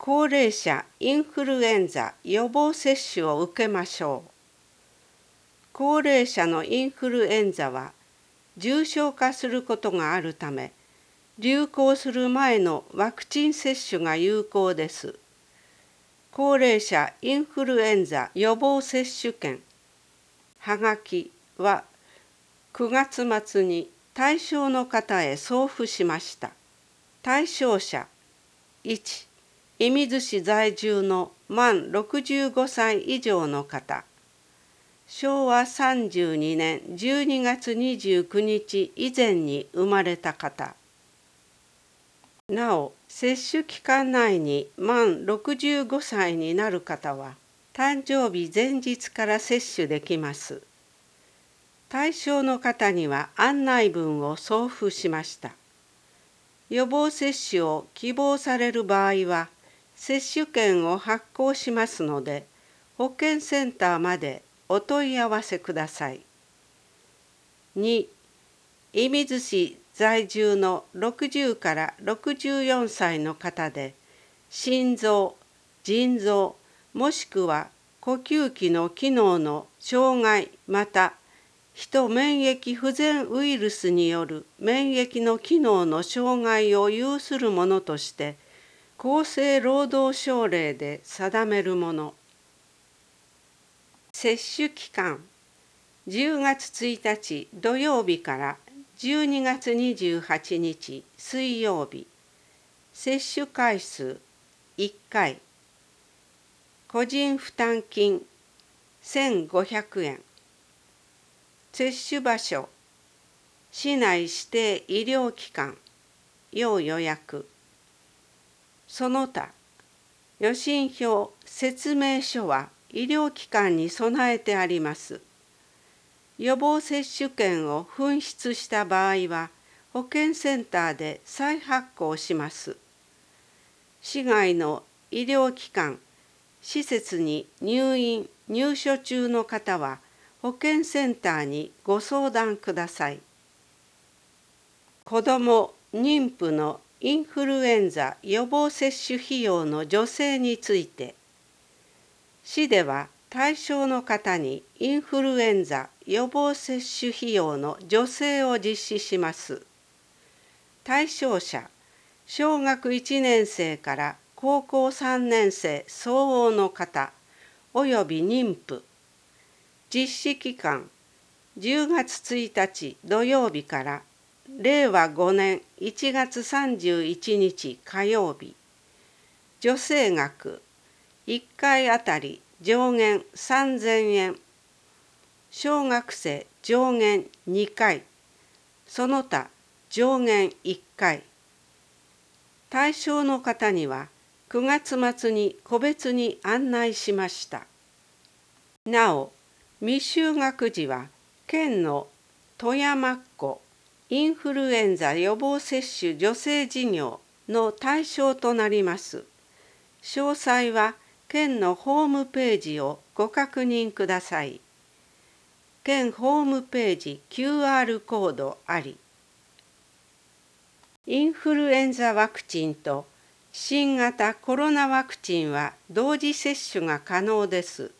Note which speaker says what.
Speaker 1: 高齢者インフルエンザ予防接種を受けましょう。高齢者のインフルエンザは重症化することがあるため、流行する前のワクチン接種が有効です。高齢者インフルエンザ予防接種券はがきは9月末に対象の方へ送付しました。対象者1、射水市在住の満65歳以上の方、昭和32年12月29日以前に生まれた方。なお、接種期間内に満65歳になる方は、誕生日前日から接種できます。対象の方には案内文を送付しました。予防接種を希望される場合は、接種券を発行しますので、保健センターまでお問い合わせください。2、射水市在住の60から64歳の方で、心臓、腎臓、もしくは呼吸器の機能の障害また人免疫不全ウイルスによる免疫の機能の障害を有するものとして厚生労働省令で定めるもの。接種期間10月1日土曜日から12月28日水曜日。接種回数1回。個人負担金1500円。接種場所市内指定医療機関要予約。その他予診票説明書は医療機関に備えてあります。予防接種券を紛失した場合は保健センターで再発行します。市外の医療機関施設に入院・入所中の方は保健センターにご相談ください。子ども・妊婦のインフルエンザ予防接種費用の助成について、市では対象の方にインフルエンザ予防接種費用の助成を実施します。対象者、小学1年生から高校3年生相応の方、および妊婦。実施期間10月1日土曜日から令和5年1月31日火曜日。助成額1回あたり上限3000円。小学生上限2回。その他上限1回。対象の方には9月末に個別に案内しました。なお、未就学児は県の富山っ子インフルエンザ予防接種助成事業の対象となります。詳細は県のホームページをご確認ください。県ホームページ QR コードあり。インフルエンザワクチンと新型コロナワクチンは同時接種が可能です。